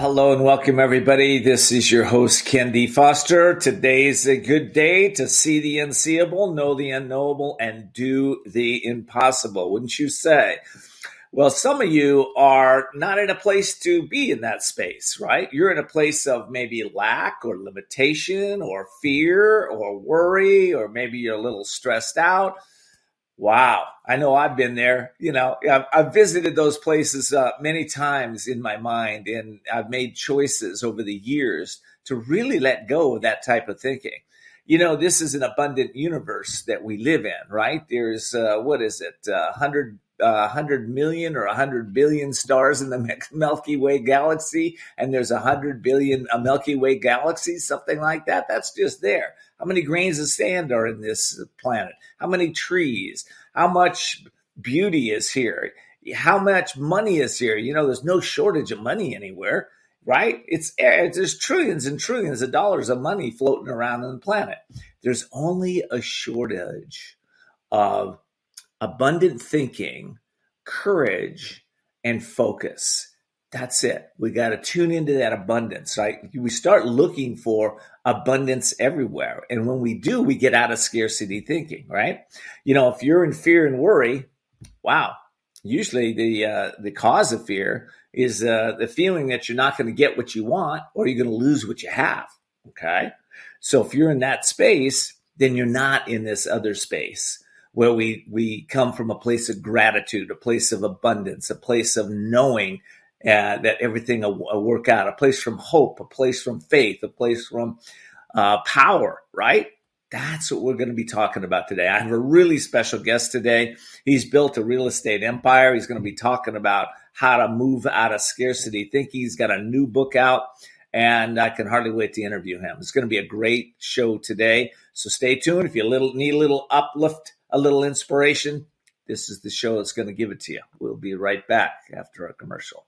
Hello and welcome, everybody. This is your host, Ken D. Foster. Today's a good day to see the unseeable, know the unknowable, and do the impossible, wouldn't you say? Well, some of you are not in a place to be in that space, right? You're in a place of maybe lack or limitation or fear or worry, or maybe you're a little stressed out. Wow. I know I've been there. I've visited those places many times in my mind, and I've made choices over the years to really let go of that type of thinking. This is an abundant universe that we live in, right? There's, 100 million or 100 billion stars in the Milky Way galaxy, and there's 100 billion Milky Way galaxies, something like that. That's just there. How many grains of sand are in this planet? How many trees? How much beauty is here? How much money is here? There's no shortage of money anywhere, right? There's trillions and trillions of dollars of money floating around on the planet. There's only a shortage of abundant thinking, courage, and focus. That's it. We got to tune into that abundance, right? We start looking for abundance everywhere. And when we do, we get out of scarcity thinking, right? If you're in fear and worry, wow, usually the cause of fear is the feeling that you're not going to get what you want, or you're going to lose what you have, okay? So if you're in that space, then you're not in this other space where we come from a place of gratitude, a place of abundance, a place of knowing that everything will work out, a place from hope, a place from faith, a place from power, right? That's what we're going to be talking about today. I have a really special guest today. He's built a real estate empire. He's going to be talking about how to move out of scarcity thinking. He's got a new book out, and I can hardly wait to interview him. It's going to be a great show today. So stay tuned. If you need a little uplift, a little inspiration, this is the show that's going to give it to you. We'll be right back after a commercial.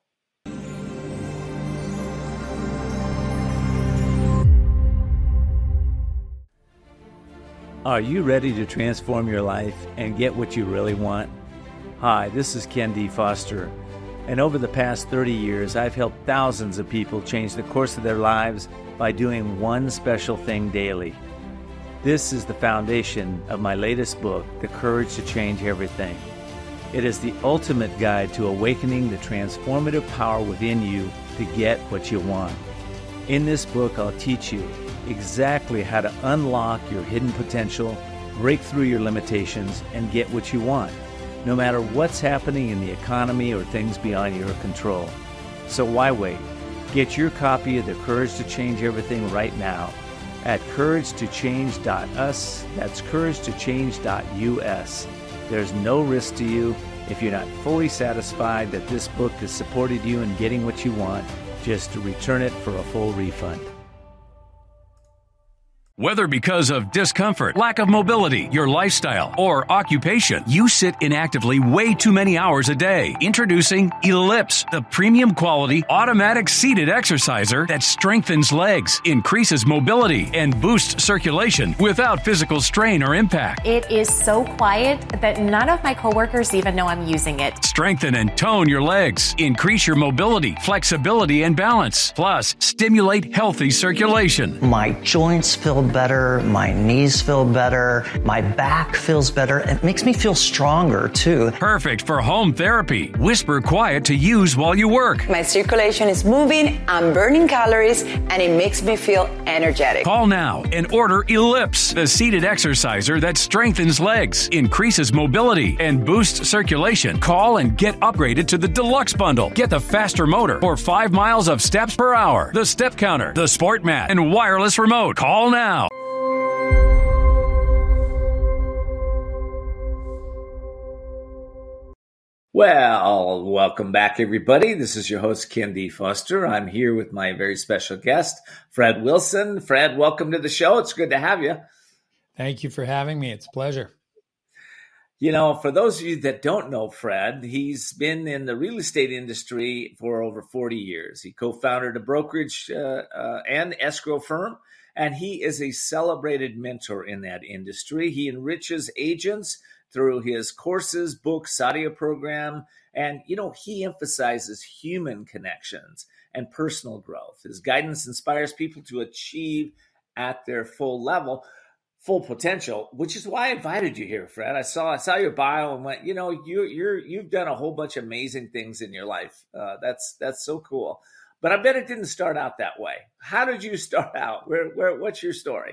Are you ready to transform your life and get what you really want? Hi, this is Ken D. Foster, and over the past 30 years, I've helped thousands of people change the course of their lives by doing one special thing daily. This is the foundation of my latest book, The Courage to Change Everything. It is the ultimate guide to awakening the transformative power within you to get what you want. In this book, I'll teach you exactly how to unlock your hidden potential, break through your limitations, and get what you want, no matter what's happening in the economy or things beyond your control. So why wait? Get your copy of The Courage to Change Everything right now at couragetochange.us. That's couragetochange.us. There's no risk to you. If you're not fully satisfied that this book has supported you in getting what you want, just return it for a full refund. Whether because of discomfort, lack of mobility, your lifestyle, or occupation, you sit inactively way too many hours a day. Introducing Ellipse, the premium quality automatic seated exerciser that strengthens legs, increases mobility, and boosts circulation without physical strain or impact. It is so quiet that none of my coworkers even know I'm using it. Strengthen and tone your legs, increase your mobility, flexibility, and balance. Plus, stimulate healthy circulation. My joints feel better, my knees feel better, my back feels better. It makes me feel stronger too. Perfect for home therapy. Whisper quiet to use while you work. My circulation is moving, I'm burning calories, and it makes me feel energetic. Call now and order Ellipse, the seated exerciser that strengthens legs, increases mobility, and boosts circulation. Call and get upgraded to the Deluxe Bundle. Get the faster motor or 5 miles of steps per hour, the step counter, the sport mat, and wireless remote. Call now. Well, welcome back, everybody. This is your host, Ken D. Foster. I'm here with my very special guest, Fred Wilson. Fred, welcome to the show. It's good to have you. Thank you for having me. It's a pleasure. For those of you that don't know Fred, he's been in the real estate industry for over 40 years. He co-founded a brokerage and escrow firm, and he is a celebrated mentor in that industry. He enriches agents, through his courses, books, audio program. And, he emphasizes human connections and personal growth. His guidance inspires people to achieve at their full potential, which is why I invited you here, Fred. I saw your bio and went, you've done a whole bunch of amazing things in your life. That's so cool. But I bet it didn't start out that way. How did you start out? What's your story?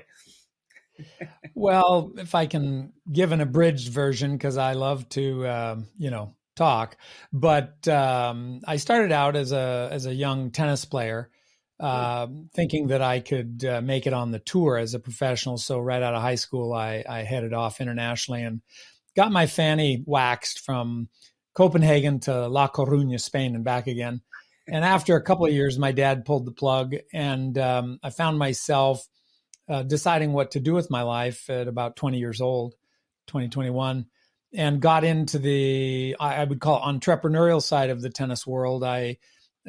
Well, if I can give an abridged version, because I love to, talk. But I started out as a young tennis player, thinking that I could make it on the tour as a professional. So right out of high school, I headed off internationally and got my fanny waxed from Copenhagen to La Coruña, Spain, and back again. And after a couple of years, my dad pulled the plug, and I found myself deciding what to do with my life at about 20 years old, 2021, and got into I would call entrepreneurial side of the tennis world. I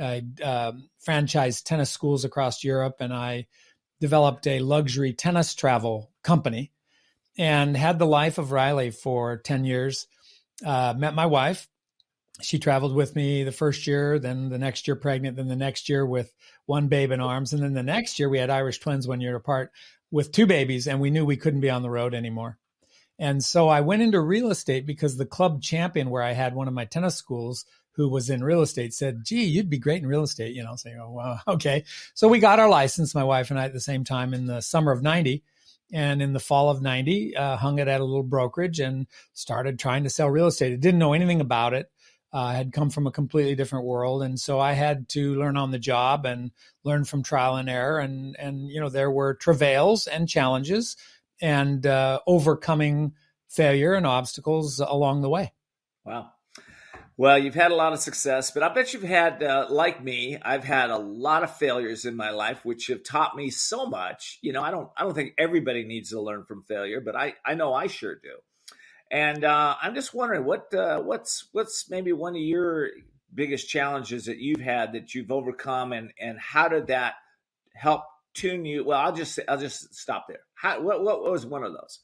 franchised tennis schools across Europe, and I developed a luxury tennis travel company and had the life of Riley for 10 years. Met my wife. She traveled with me the first year, then the next year pregnant, then the next year with one babe in arms. And then the next year we had Irish twins 1 year apart with two babies, and we knew we couldn't be on the road anymore. And so I went into real estate because the club champion where I had one of my tennis schools who was in real estate said, "Gee, you'd be great in real estate." Saying, "Oh, wow, okay." So we got our license, my wife and I, at the same time in the summer of 90. And in the fall of 90, hung it at a little brokerage and started trying to sell real estate. I didn't know anything about it. Had come from a completely different world. And so I had to learn on the job and learn from trial and error. And there were travails and challenges and overcoming failure and obstacles along the way. Wow. Well, you've had a lot of success, but I bet you've had, like me, I've had a lot of failures in my life, which have taught me so much. I don't think everybody needs to learn from failure, but I know I sure do. And I'm just wondering what's maybe one of your biggest challenges that you've had that you've overcome, and how did that help tune you? Well, I'll just stop there. What was one of those?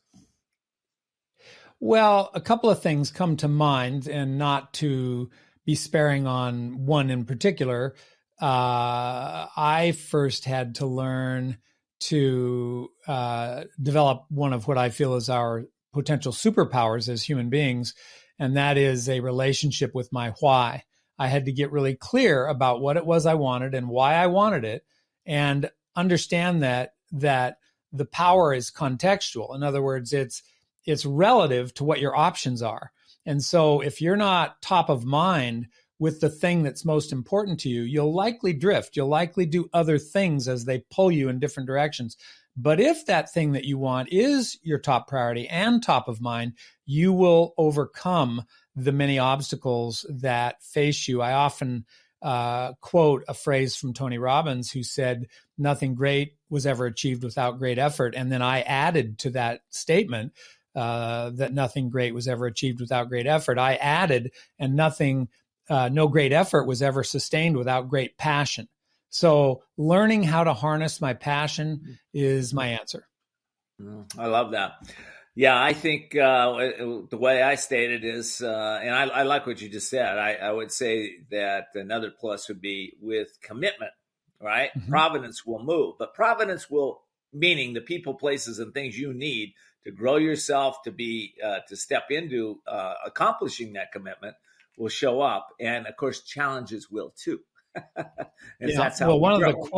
Well, a couple of things come to mind, and not to be sparing on one in particular. I first had to learn to develop one of what I feel is our potential superpowers as human beings, and that is a relationship with my why. I had to get really clear about what it was I wanted and why I wanted it, and understand that the power is contextual. In other words, it's relative to what your options are. And so if you're not top of mind with the thing that's most important to you, you'll likely drift. You'll likely do other things as they pull you in different directions. But if that thing that you want is your top priority and top of mind, you will overcome the many obstacles that face you. I often quote a phrase from Tony Robbins, who said, "Nothing great was ever achieved without great effort." And then I added to that statement that nothing great was ever achieved without great effort. I added, and no great effort was ever sustained without great passion. So learning how to harness my passion is my answer. I love that. Yeah, I think the way I stated is, and I like what you just said, I would say that another plus would be with commitment, right? Mm-hmm. Providence will move, but providence will, meaning the people, places, and things you need to grow yourself, to step into accomplishing that commitment, will show up. And of course, challenges will too. That's how one of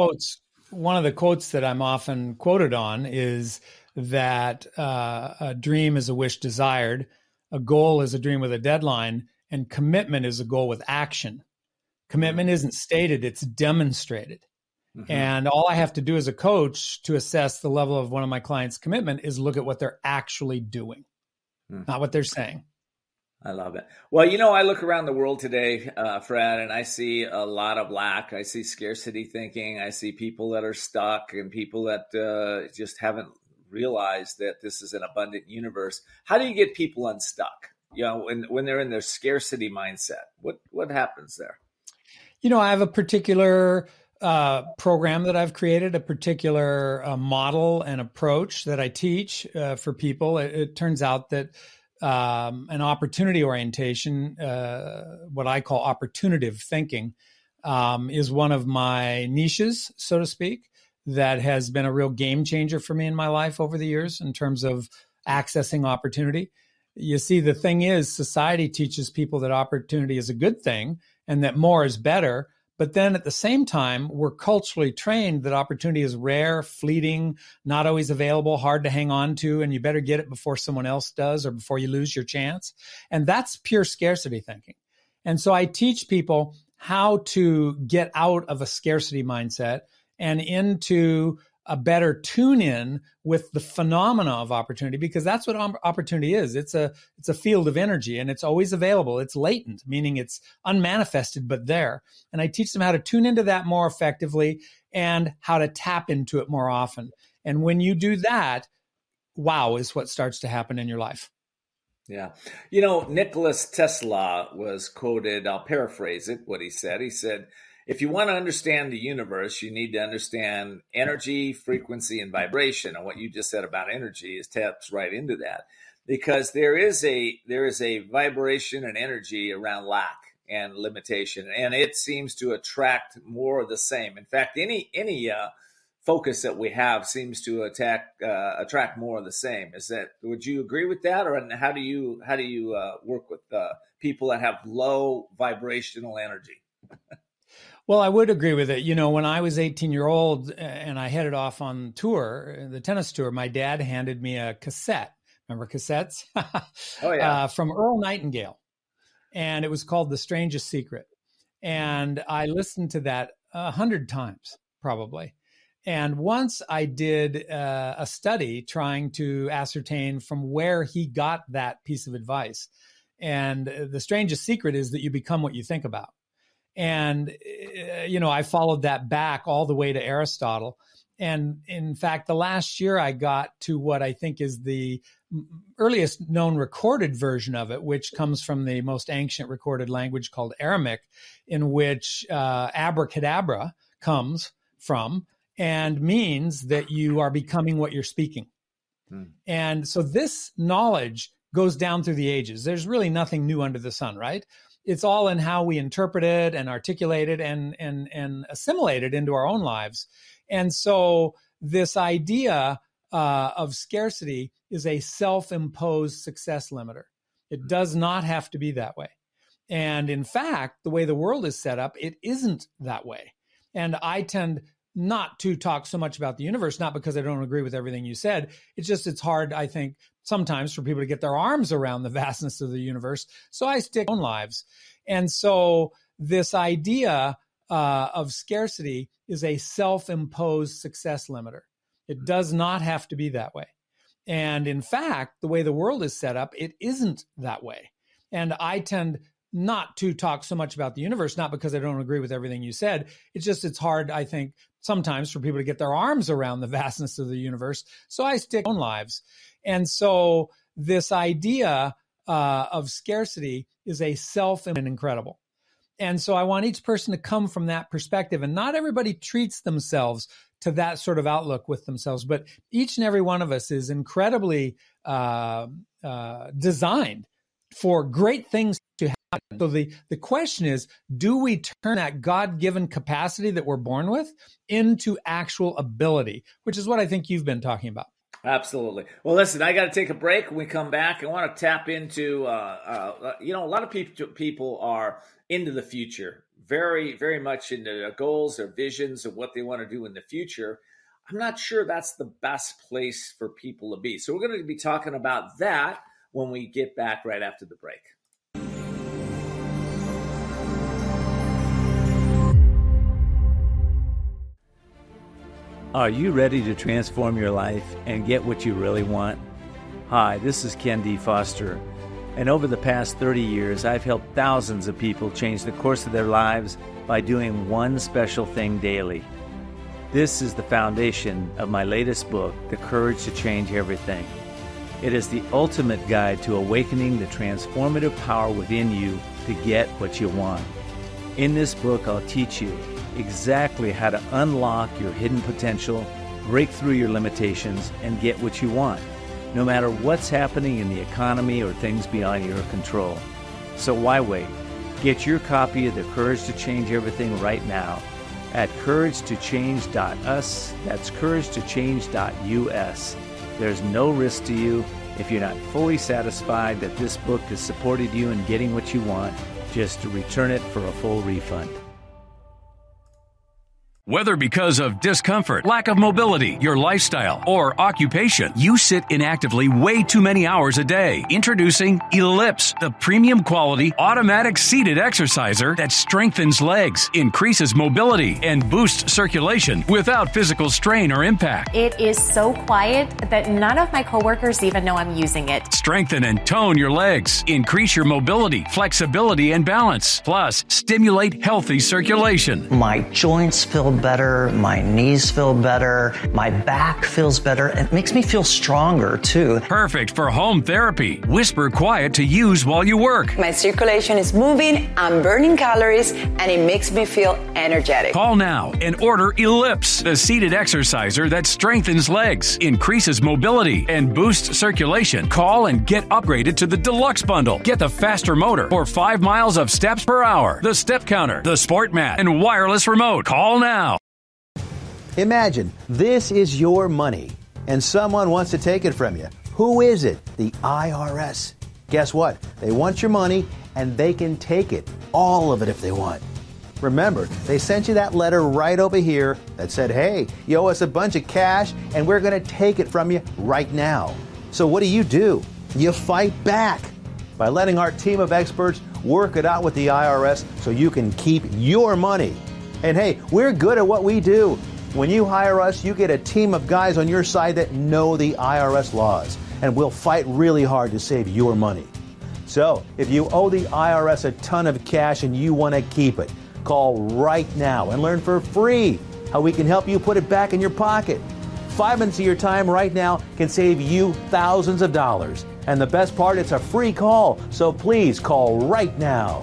the quotes that I'm often quoted on is that a dream is a wish desired, a goal is a dream with a deadline, and commitment is a goal with action. Commitment isn't stated, it's demonstrated. Mm-hmm. And all I have to do as a coach to assess the level of one of my clients' commitment is look at what they're actually doing, not what they're saying. I love it. Well, I look around the world today, Fred, and I see a lot of lack. I see scarcity thinking. I see people that are stuck and people that just haven't realized that this is an abundant universe. How do you get people unstuck? When they're in their scarcity mindset, what happens there? I have a particular program that I've created, a particular model and approach that I teach for people. It turns out that an opportunity orientation, what I call opportunative thinking, is one of my niches, so to speak, that has been a real game changer for me in my life over the years in terms of accessing opportunity. You see, the thing is, society teaches people that opportunity is a good thing and that more is better. But then at the same time, we're culturally trained that opportunity is rare, fleeting, not always available, hard to hang on to, and you better get it before someone else does or before you lose your chance. And that's pure scarcity thinking. And so I teach people how to get out of a scarcity mindset and into a better tune in with the phenomena of opportunity, because that's what opportunity is. It's a field of energy, and it's always available. It's latent, meaning it's unmanifested, but there. And I teach them how to tune into that more effectively and how to tap into it more often. And when you do that, wow is what starts to happen in your life. Yeah. Nikola Tesla was quoted, I'll paraphrase it, what he said. He said, if you want to understand the universe, you need to understand energy, frequency, and vibration. And what you just said about energy taps right into that, because there is a vibration and energy around lack and limitation, and it seems to attract more of the same. In fact, any focus that we have seems to attract more of the same. Would you agree with that, or how do you work with people that have low vibrational energy? Well, I would agree with it. When I was 18-year-old and I headed off on tour, the tennis tour, my dad handed me a cassette. Remember cassettes? Oh, yeah. From Earl Nightingale. And it was called The Strangest Secret. And I listened to that 100 times, probably. And once I did a study trying to ascertain from where he got that piece of advice. And the strangest secret is that you become what you think about. And, I followed that back all the way to Aristotle. And in fact, the last year I got to what I think is the earliest known recorded version of it, which comes from the most ancient recorded language called Aramaic, in which abracadabra comes from and means that you are becoming what you're speaking. And so this knowledge goes down through the ages. There's really nothing new under the sun, right? It's all in how we interpret it and articulate it and assimilate it into our own lives. And so this idea of scarcity is a self-imposed success limiter. It does not have to be that way. And in fact, the way the world is set up, it isn't that way. And I tend not to talk so much about the universe, not because I don't agree with everything you said. It's hard, I think, sometimes for people to get their arms around the vastness of the universe. So I stick to my own lives. And so this idea of scarcity is a self-imposed success limiter. It does not have to be that way. And in fact, the way the world is set up, it isn't that way. And I tend not to talk so much about the universe, not because I don't agree with everything you said. It's hard, I think, sometimes for people to get their arms around the vastness of the universe. So I stick to my own lives. And so this idea of scarcity is a incredible. And so I want each person to come from that perspective. And not everybody treats themselves to that sort of outlook with themselves, but each and every one of us is incredibly designed for great things to happen. So the question is, do we turn that God-given capacity that we're born with into actual ability, which is what I think you've been talking about. Absolutely. Well, listen, I got to take a break. When we come back, I want to tap into, a lot of people are into the future, very, very much into their goals, their visions of what they want to do in the future. I'm not sure that's the best place for people to be. So we're going to be talking about that when we get back right after the break. Are you ready to transform your life and get what you really want? Hi, this is Ken D. Foster, and over the past 30 years, I've helped thousands of people change the course of their lives by doing one special thing daily. This is the foundation of my latest book, The Courage to Change Everything. It is the ultimate guide to awakening the transformative power within you to get what you want. In this book, I'll teach you exactly how to unlock your hidden potential, break through your limitations, and get what you want. no matter what's happening in the economy or things beyond your control. So why wait? Get your copy of The Courage to Change Everything right now at couragetochange.us. That's couragetochange.us. There's no risk to you. If you're not fully satisfied that this book has supported you in getting what you want, just return it for a full refund. Whether because of discomfort, lack of mobility, your lifestyle, or occupation, you sit inactively way too many hours a day. Introducing Ellipse, the premium quality automatic seated exerciser that strengthens legs, increases mobility, and boosts circulation without physical strain or impact. It is so quiet that none of my coworkers even know I'm using it. Strengthen and tone your legs, increase your mobility, flexibility, and balance. Plus, stimulate healthy circulation. My joints feel better, my knees feel better, my back feels better. It makes me feel stronger too. Perfect for home therapy. Whisper quiet to use while you work. My circulation is moving, I'm burning calories, and it makes me feel energetic. Call now and order Ellipse, the seated exerciser that strengthens legs, increases mobility, and boosts circulation. Call and get upgraded to the Deluxe Bundle. Get the faster motor for 5 miles of steps per hour, the step counter, the sport mat, and wireless remote. Call now. Imagine this is your money and someone wants to take it from you. Who is it? The IRS. Guess what? They want your money and they can take it, all of it if they want. Remember, they sent you that letter right over here that said, hey, you owe us a bunch of cash and we're going to take it from you right now. So what do? You fight back by letting our team of experts work it out with the IRS so you can keep your money. And hey, we're good at what we do. When you hire us, you get a team of guys on your side that know the IRS laws, and we'll fight really hard to save your money. So, if you owe the IRS a ton of cash and you want to keep it, call right now and learn for free how we can help you put it back in your pocket. 5 minutes of your time right now can save you thousands of dollars. And the best part, it's a free call, so please call right now.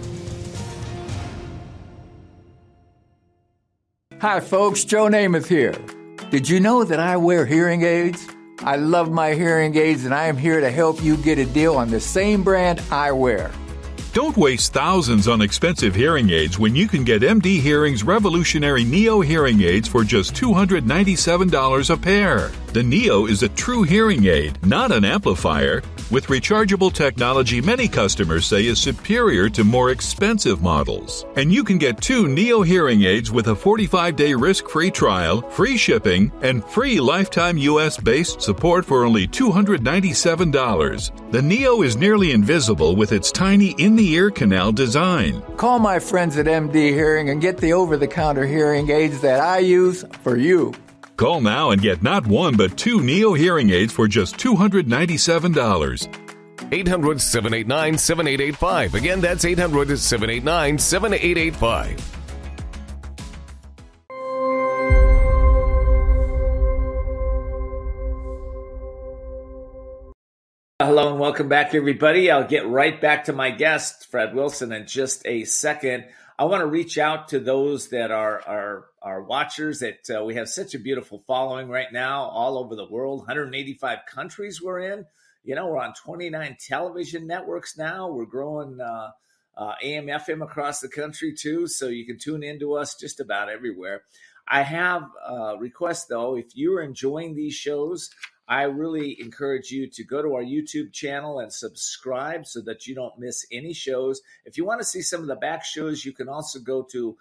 Hi folks, Joe Namath here. Did you know that I wear hearing aids? I love my hearing aids and I am here to help you get a deal on the same brand I wear. Don't waste thousands on expensive hearing aids when you can get MD Hearing's revolutionary Neo hearing aids for just $297 a pair. The Neo is a true hearing aid, not an amplifier. With rechargeable technology many customers say is superior to more expensive models. And you can get 2 Neo hearing aids with a 45-day risk-free trial, free shipping, and free lifetime US-based support for only $297. The Neo is nearly invisible with its tiny in-the-ear canal design. Call my friends at MD Hearing and get the over-the-counter hearing aids that I use for you. Call now and get not 1 but 2 Neo hearing aids for just $297. 800-789-7885. Again, that's 800-789-7885. Hello and welcome back, everybody. I'll get right back to my guest, Fred Wilson, in just a second. I want to reach out to those that are watchers that we have such a beautiful following right now all over the world, 185 countries we're in. You know, we're on 29 television networks now. We're growing AM, FM across the country too, so you can tune into us just about everywhere. I have a request, though. If you're enjoying these shows, I really encourage you to go to our YouTube channel and subscribe so that you don't miss any shows. If you want to see some of the back shows, you can also go to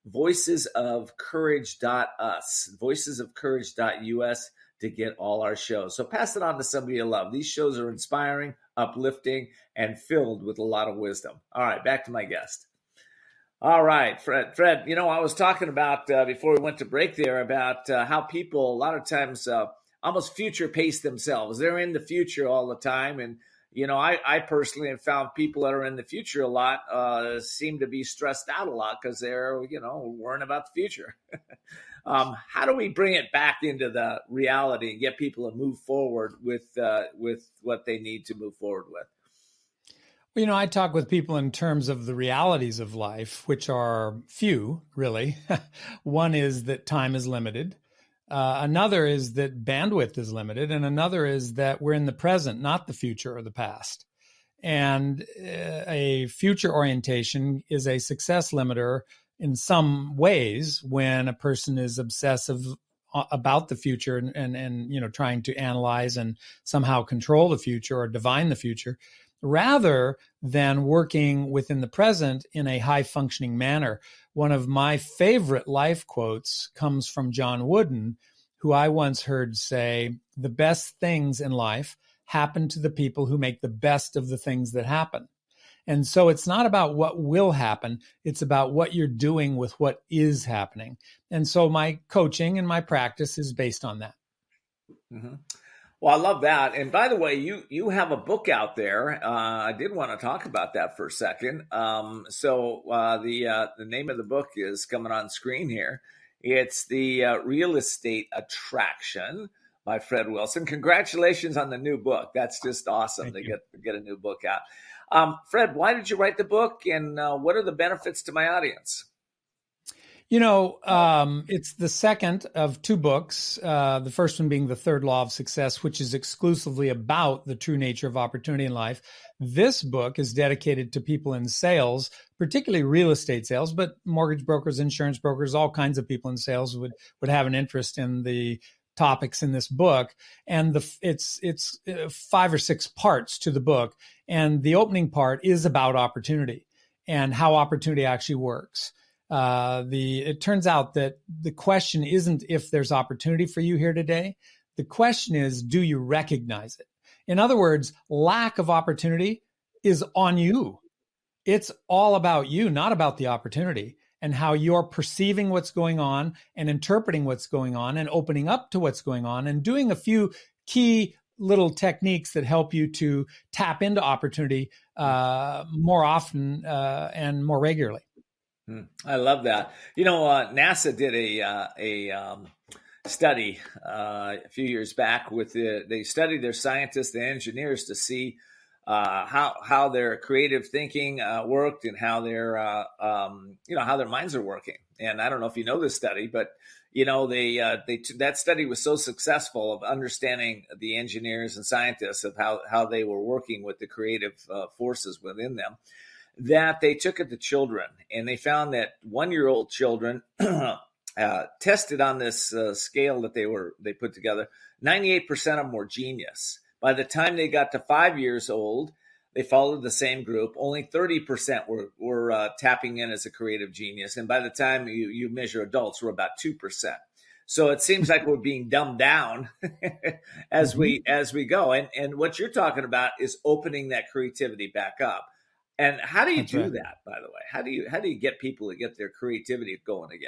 voicesofcourage.us, voicesofcourage.us to get all our shows. So pass it on to somebody you love. These shows are inspiring, uplifting, and filled with a lot of wisdom. All right, back to my guest. All right, Fred, you know, I was talking about before we went to break there about how people a lot of times almost future pace themselves. They're in the future all the time. And, you know, I personally have found people that are in the future a lot seem to be stressed out a lot because they're, you know, worrying about the future. How do we bring it back into the reality and get people to move forward with what they need to move forward with? Well, you know, I talk with people in terms of the realities of life, which are few, really. One is that time is limited. Another is that bandwidth is limited. And another is that we're in the present, not the future or the past. And a future orientation is a success limiter in some ways when a person is obsessive about the future and you know, trying to analyze and somehow control the future or divine the future, rather than working within the present in a high functioning manner. One of my favorite life quotes comes from John Wooden, who I once heard say, "The best things in life happen to the people who make the best of the things that happen." And so it's not about what will happen. It's about what you're doing with what is happening. And so my coaching and my practice is based on that. Mm-hmm. Well, I love that. And by the way, you have a book out there. I did want to talk about that for a second. The name of the book is coming on screen here. It's The Real Estate Attraction by Fred Wilson. Congratulations on the new book. That's just awesome to get a new book out. Fred, why did you write the book, and what are the benefits to my audience? You know, it's the second of two books, the first one being The Third Law of Success, which is exclusively about the true nature of opportunity in life. This book is dedicated to people in sales, particularly real estate sales, but mortgage brokers, insurance brokers, all kinds of people in sales would have an interest in the topics in this book. And it's 5 or 6 parts to the book. And the opening part is about opportunity and how opportunity actually works. It turns out that the question isn't if there's opportunity for you here today. The question is, do you recognize it? In other words, lack of opportunity is on you. It's all about you, not about the opportunity, and how you're perceiving what's going on and interpreting what's going on and opening up to what's going on and doing a few key little techniques that help you to tap into opportunity more often and more regularly. I love that. You know, NASA did a study a few years back they studied their scientists and engineers to see how their creative thinking worked and how their how their minds are working. And I don't know if you know this study, but you know that study was so successful of understanding the engineers and scientists of how they were working with the creative forces within them, that they took it to children, and they found that 1-year-old children tested on this scale that they put together. 98% of them were genius. By the time they got to 5 years old, they followed the same group. Only 30% were tapping in as a creative genius, and by the time you measure adults, we're about 2%. So it seems like we're being dumbed down as we go. And what you're talking about is opening that creativity back up. And how do you do that, by the way? How do you get people to get their creativity going again?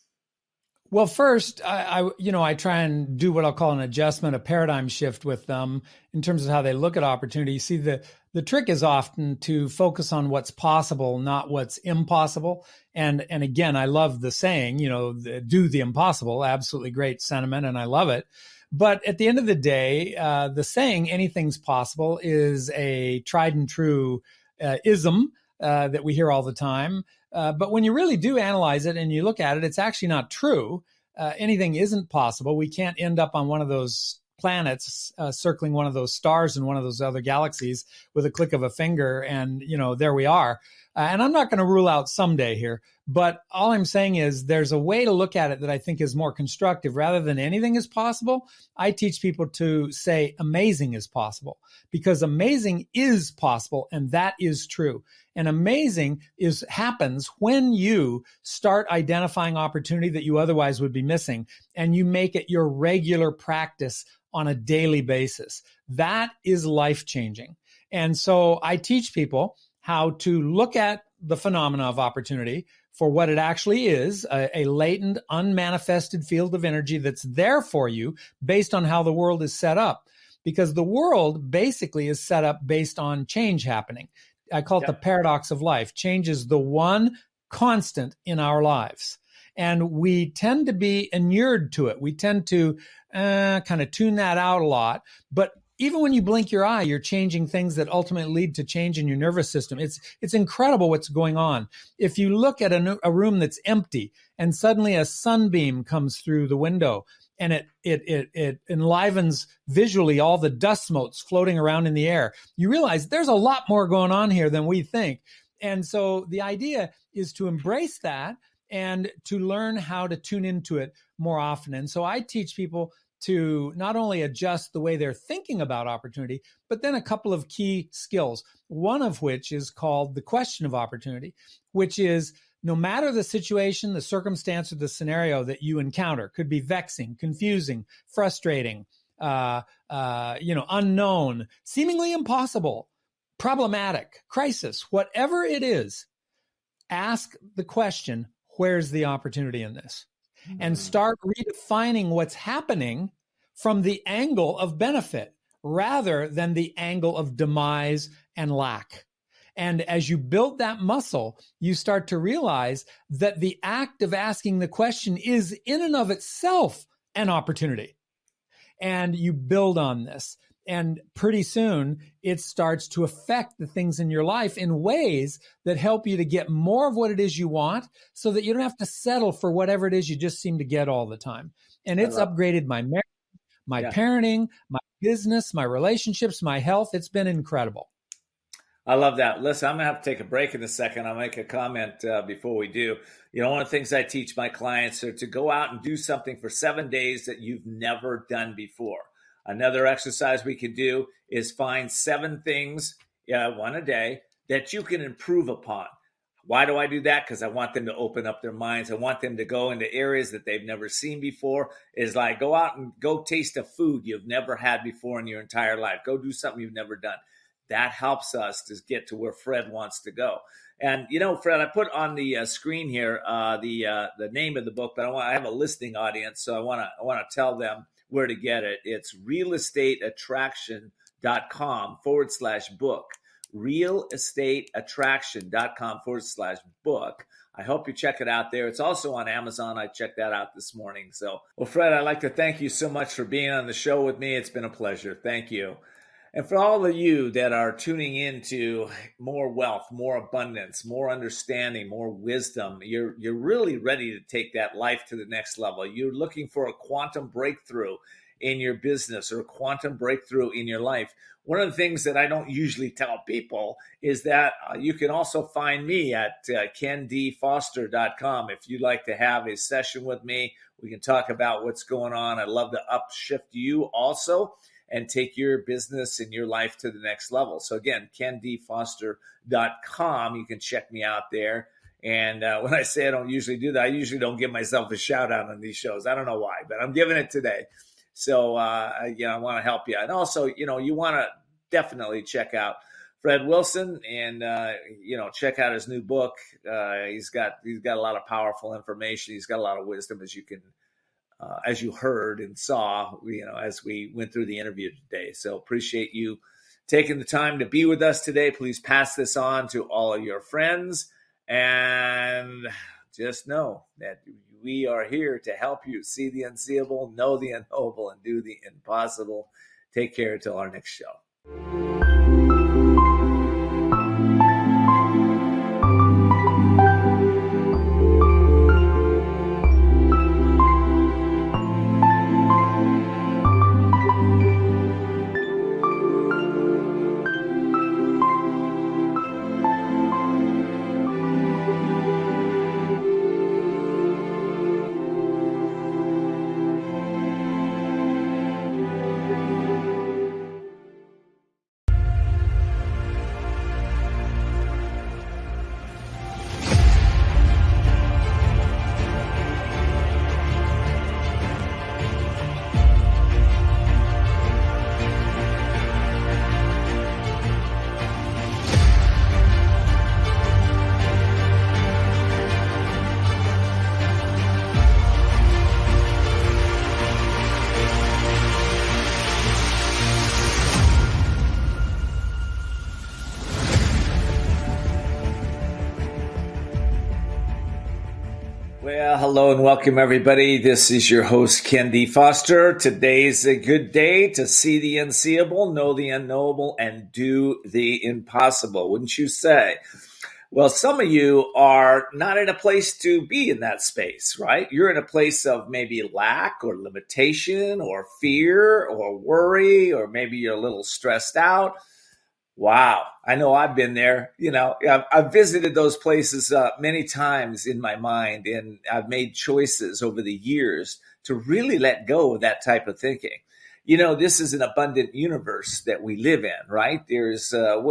Well, first, I try and do what I'll call an adjustment, a paradigm shift with them in terms of how they look at opportunity. You see, the trick is often to focus on what's possible, not what's impossible. And again, I love the saying, do the impossible. Absolutely great sentiment, and I love it. But at the end of the day, the saying anything's possible is a tried and true ism that we hear all the time. But when you really do analyze it and you look at it, it's actually not true. Anything isn't possible. We can't end up on one of those planets circling one of those stars in one of those other galaxies with a click of a finger. And, there we are. And I'm not going to rule out someday here, but all I'm saying is there's a way to look at it that I think is more constructive. Rather than anything is possible, I teach people to say amazing is possible, because amazing is possible, and that is true. And amazing happens when you start identifying opportunity that you otherwise would be missing, and you make it your regular practice on a daily basis. That is life-changing. And so I teach people how to look at the phenomena of opportunity for what it actually is, a latent, unmanifested field of energy that's there for you based on how the world is set up. Because the world basically is set up based on change happening. I call it the paradox of life. Change is the one constant in our lives. And we tend to be inured to it. We tend to kind of tune that out a lot. But even when you blink your eye, you're changing things that ultimately lead to change in your nervous system. It's incredible what's going on. If you look at a room that's empty and suddenly a sunbeam comes through the window, and it enlivens visually all the dust motes floating around in the air, you realize there's a lot more going on here than we think. And so the idea is to embrace that and to learn how to tune into it more often. And so I teach people to not only adjust the way they're thinking about opportunity, but then a couple of key skills, one of which is called the question of opportunity, which is no matter the situation, the circumstance, or the scenario that you encounter, could be vexing, confusing, frustrating, unknown, seemingly impossible, problematic, crisis, whatever it is, ask the question, where's the opportunity in this? And start redefining what's happening from the angle of benefit rather than the angle of demise and lack. And as you build that muscle, you start to realize that the act of asking the question is in and of itself an opportunity. And you build on this. And pretty soon it starts to affect the things in your life in ways that help you to get more of what it is you want so that you don't have to settle for whatever it is you just seem to get all the time. And it's upgraded my marriage, my parenting, my business, my relationships, my health. It's been incredible. I love that. Listen, I'm going to have to take a break in a second. I'll make a comment before we do. One of the things I teach my clients are to go out and do something for 7 days that you've never done before. Another exercise we can do is find 7 things, one a day, that you can improve upon. Why do I do that? Because I want them to open up their minds. I want them to go into areas that they've never seen before. It's like go out and go taste a food you've never had before in your entire life. Go do something you've never done. That helps us to get to where Fred wants to go. And, Fred, I put on the screen here the name of the book, but I have a listening audience, so I want to tell them where to get it. It's realestateattraction.com/book. realestateattraction.com/book. I hope you check it out there. It's also on Amazon. I checked that out this morning. So, well, Fred, I'd like to thank you so much for being on the show with me. It's been a pleasure. Thank you. And for all of you that are tuning into more wealth, more abundance, more understanding, more wisdom, you're really ready to take that life to the next level. You're looking for a quantum breakthrough in your business or a quantum breakthrough in your life. One of the things that I don't usually tell people is that you can also find me at KenDFoster.com. If you'd like to have a session with me, we can talk about what's going on. I'd love to upshift you also and take your business and your life to the next level. So again, KenDFoster.com. You can check me out there. And when I say I don't usually do that, I usually don't give myself a shout out on these shows. I don't know why, but I'm giving it today. So, I want to help you. And also, you want to definitely check out Fred Wilson and, check out his new book. He's got a lot of powerful information. He's got a lot of wisdom, as you heard and saw, as we went through the interview today. So appreciate you taking the time to be with us today. Please pass this on to all of your friends and just know that we are here to help you see the unseeable, know the unknowable, and do the impossible. Take care until our next show. Well, hello and welcome, everybody. This is your host, Ken D. Foster. Today's a good day to see the unseeable, know the unknowable, and do the impossible, wouldn't you say? Well, some of you are not in a place to be in that space, right? You're in a place of maybe lack or limitation or fear or worry, or maybe you're a little stressed out. Wow. I know I've been there. I've visited those places many times in my mind, and I've made choices over the years to really let go of that type of thinking. This is an abundant universe that we live in, right? There's,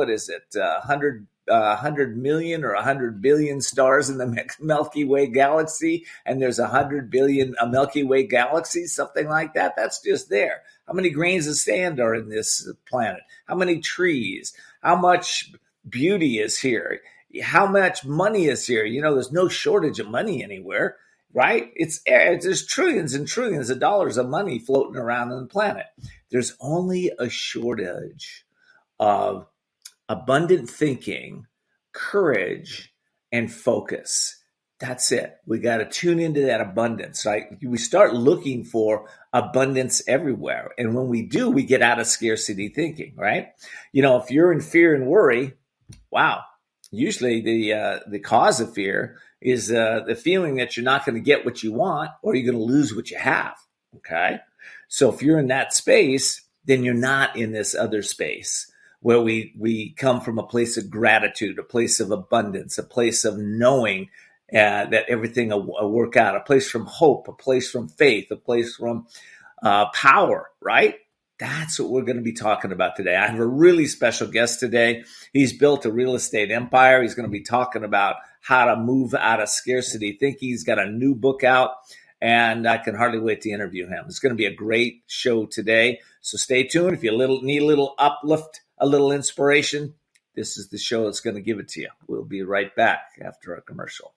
100 million or 100 billion stars in the Milky Way galaxy, and there's 100 billion Milky Way galaxies, something like that. That's just there. How many grains of sand are in this planet? How many trees? How much beauty is here? How much money is here? There's no shortage of money anywhere, right? There's trillions and trillions of dollars of money floating around on the planet. There's only a shortage of abundant thinking, courage, and focus. That's it. We got to tune into that abundance, right? We start looking for abundance everywhere. And when we do, we get out of scarcity thinking, right? If you're in fear and worry, wow, usually the cause of fear is the feeling that you're not going to get what you want, or you're going to lose what you have, okay? So if you're in that space, then you're not in this other space where we come from a place of gratitude, a place of abundance, a place of knowing that everything will work out, a place from hope, a place from faith, a place from power, right? That's what we're going to be talking about today. I have a really special guest today. He's built a real estate empire. He's going to be talking about how to move out of scarcity thinking. He's got a new book out, and I can hardly wait to interview him. It's going to be a great show today. So stay tuned. If you need a little uplift, a little inspiration, this is the show that's going to give it to you. We'll be right back after our commercial.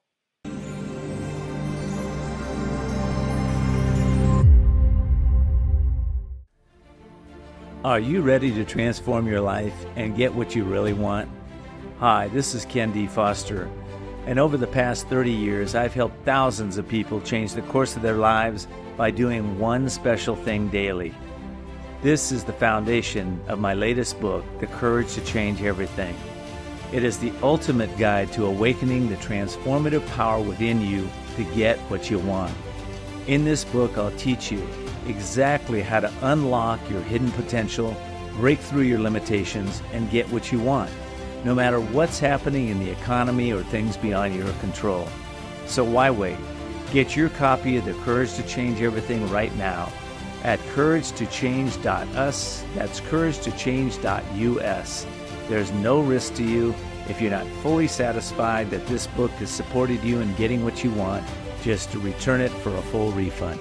Are you ready to transform your life and get what you really want? Hi, this is Ken D. Foster, and over the past 30 years, I've helped thousands of people change the course of their lives by doing one special thing daily. This is the foundation of my latest book, The Courage to Change Everything. It is the ultimate guide to awakening the transformative power within you to get what you want. In this book, I'll teach you exactly how to unlock your hidden potential, break through your limitations, and get what you want, no matter what's happening in the economy or things beyond your control. So why wait? Get your copy of The Courage to Change Everything right now at couragetochange.us. That's couragetochange.us. There's no risk to you. If you're not fully satisfied that this book has supported you in getting what you want, just return it for a full refund.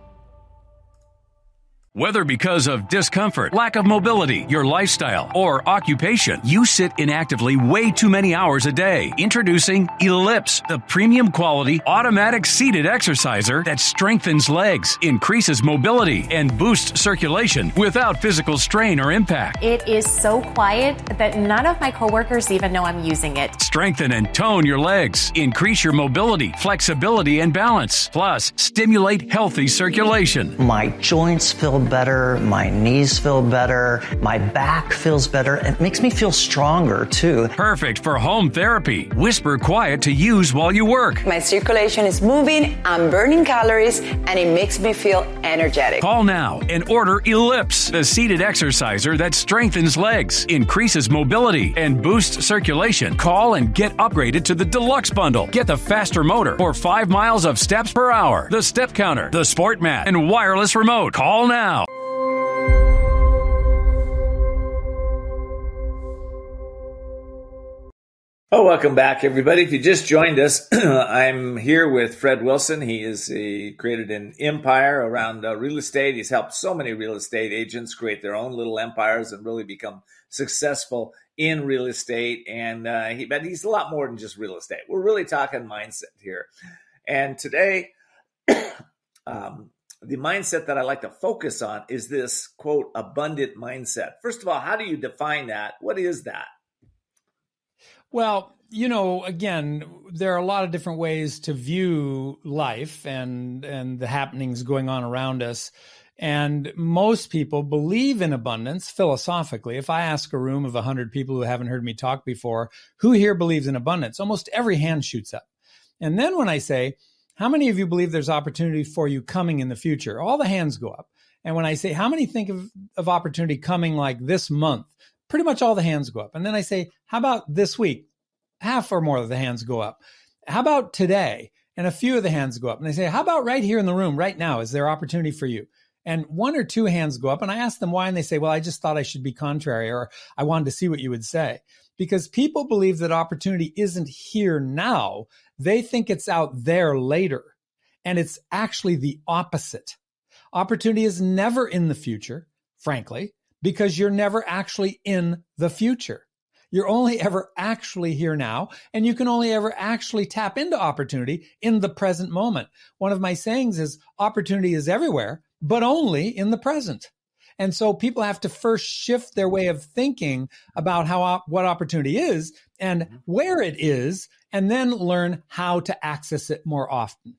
Whether because of discomfort, lack of mobility, your lifestyle, or occupation, you sit inactively way too many hours a day. Introducing Ellipse, the premium quality automatic seated exerciser that strengthens legs, increases mobility, and boosts circulation without physical strain or impact. It is so quiet that none of my coworkers even know I'm using it. Strengthen and tone your legs, increase your mobility, flexibility, and balance. Plus, stimulate healthy circulation. My joints feel better, my knees feel better, my back feels better. It makes me feel stronger too. Perfect for home therapy. Whisper quiet to use while you work. My circulation is moving, I'm burning calories, and it makes me feel energetic. Call now and order Ellipse, the seated exerciser that strengthens legs, increases mobility, and boosts circulation. Call and get upgraded to the Deluxe Bundle. Get the faster motor or 5 miles of steps per hour, the step counter, the sport mat, and wireless remote. Call now. Oh, welcome back, everybody. If you just joined us, I'm here with Fred Wilson. He created an empire around real estate. He's helped so many real estate agents create their own little empires and really become successful in real estate. And but he's a lot more than just real estate. We're really talking mindset here. And today, the mindset that I like to focus on is this, quote, abundant mindset. First of all, how do you define that? What is that? Well, again, there are a lot of different ways to view life and the happenings going on around us. And most people believe in abundance philosophically. If I ask a room of 100 people who haven't heard me talk before, who here believes in abundance? Almost every hand shoots up. And then when I say, how many of you believe there's opportunity for you coming in the future? All the hands go up. And when I say, how many think of opportunity coming like this month? Pretty much all the hands go up. And then I say, how about this week? Half or more of the hands go up. How about today? And a few of the hands go up. And I say, how about right here in the room, right now? Is there opportunity for you? And one or two hands go up, and I ask them why, and they say, well, I just thought I should be contrary, or I wanted to see what you would say. Because people believe that opportunity isn't here now. They think it's out there later. And it's actually the opposite. Opportunity is never in the future, frankly, because you're never actually in the future. You're only ever actually here now, and you can only ever actually tap into opportunity in the present moment. One of my sayings is opportunity is everywhere, but only in the present. And so people have to first shift their way of thinking about what opportunity is and where it is, and then learn how to access it more often.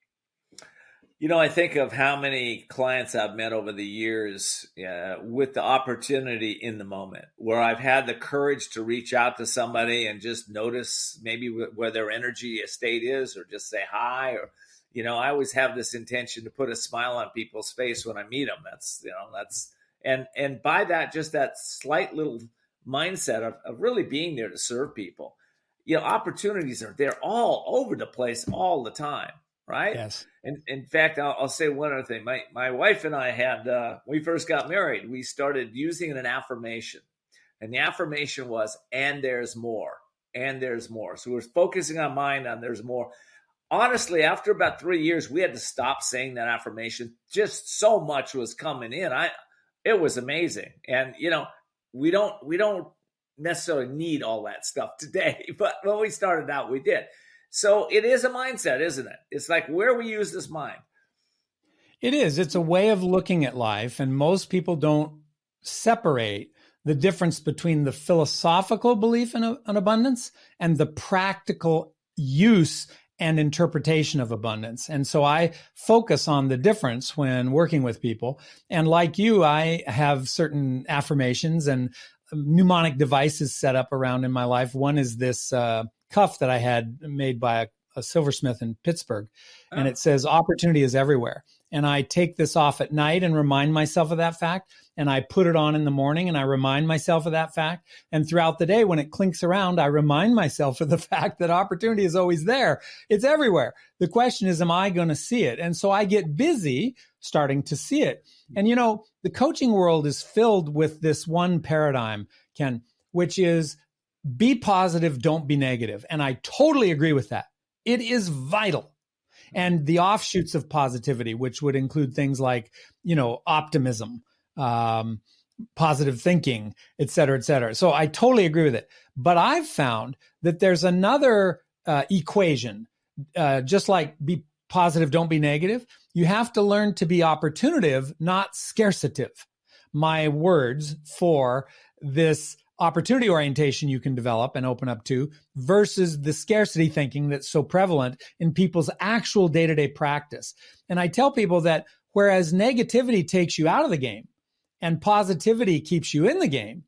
You know, I think of how many clients I've met over the years with the opportunity in the moment, where I've had the courage to reach out to somebody and just notice maybe where their energy state is, or just say hi, or, you know, I always have this intention to put a smile on people's face when I meet them. And by that, just that slight little mindset of really being there to serve people. You know, opportunities are there all over the place all the time. Right. Yes. And in fact, I'll say one other thing. My wife and I had, when we first got married, we started using an affirmation, and the affirmation was, and there's more, and there's more. So we're focusing our mind on there's more. Honestly, after about 3 years, we had to stop saying that affirmation. Just so much was coming in. It was amazing. And, you know, we don't necessarily need all that stuff today, but when we started out, we did. So it is a mindset, isn't it? It's like where we use this mind. It is. It's a way of looking at life. And most people don't separate the difference between the philosophical belief in an abundance and the practical use and interpretation of abundance. And so I focus on the difference when working with people. And like you, I have certain affirmations and mnemonic devices set up around in my life. One is this cuff that I had made by a silversmith in Pittsburgh. And it says, opportunity is everywhere. And I take this off at night and remind myself of that fact. And I put it on in the morning and I remind myself of that fact. And throughout the day, when it clinks around, I remind myself of the fact that opportunity is always there. It's everywhere. The question is, am I going to see it? And so I get busy starting to see it. And, you know, the coaching world is filled with this one paradigm, Ken, which is be positive, don't be negative. And I totally agree with that. It is vital. And the offshoots of positivity, which would include things like, you know, optimism, positive thinking, et cetera, et cetera. So I totally agree with it. But I've found that there's another equation, just like be positive, don't be negative. You have to learn to be opportunative, not scarcitive. My words for this opportunity orientation you can develop and open up to versus the scarcity thinking that's so prevalent in people's actual day-to-day practice. And I tell people that whereas negativity takes you out of the game and positivity keeps you in the game,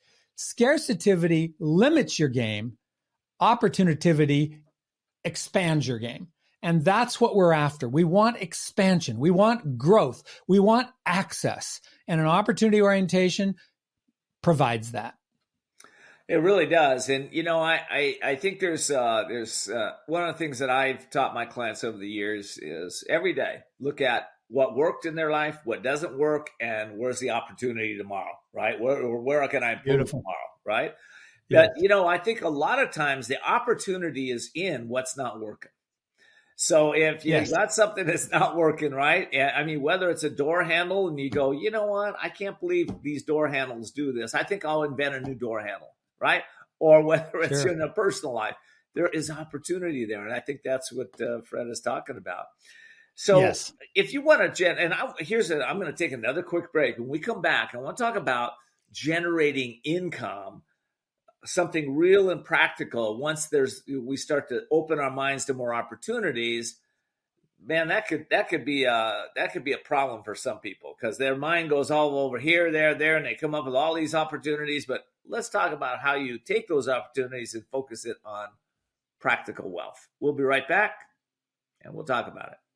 scarcity limits your game, opportunity expands your game. And that's what we're after. We want expansion. We want growth. We want access. And an opportunity orientation provides that. It really does. And, you know, I think there's one of the things that I've taught my clients over the years is every day look at what worked in their life, what doesn't work, and where's the opportunity tomorrow, right? Where can I improve tomorrow, right? Yeah. But, you know, I think a lot of times the opportunity is in what's not working. So if you got something that's not working right, I mean, whether it's a door handle and you go, you know what, I can't believe these door handles do this. I think I'll invent a new door handle, right? Or whether it's in a personal life, there is opportunity there. And I think that's what Fred is talking about. So if you want to, I'm going to take another quick break. When we come back, I want to talk about generating income, something real and practical. Once we start to open our minds to more opportunities, man, that could be a problem for some people because their mind goes all over here, there, and they come up with all these opportunities. But let's talk about how you take those opportunities and focus it on practical wealth. We'll be right back, and we'll talk about it.